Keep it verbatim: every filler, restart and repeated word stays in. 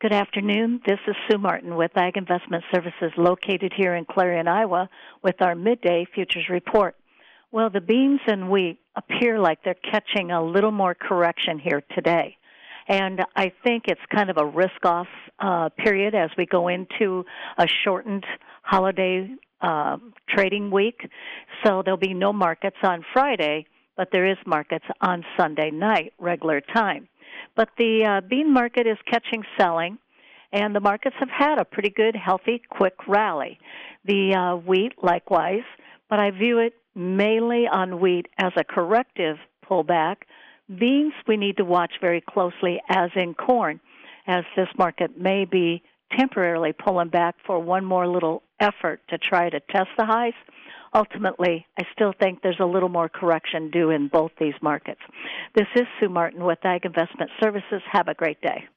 Good afternoon. This is Sue Martin with Ag Investment Services located here in Clarion, Iowa with our midday futures report. Well, the beans and wheat appear like they're catching a little more correction here today. And I think it's kind of a risk-off uh, period as we go into a shortened holiday uh, trading week. So there'll be no markets on Friday, but there is markets on Sunday night, regular time. But the uh, bean market is catching selling, and the markets have had a pretty good, healthy, quick rally. The uh, wheat, likewise, but I view it mainly on wheat as a corrective pullback. Beans we need to watch very closely, as in corn, as this market may be temporarily pulling back for one more little effort to try to test the highs. Ultimately, I still think there's a little more correction due in both these markets. This is Sue Martin with Ag Investment Services. Have a great day.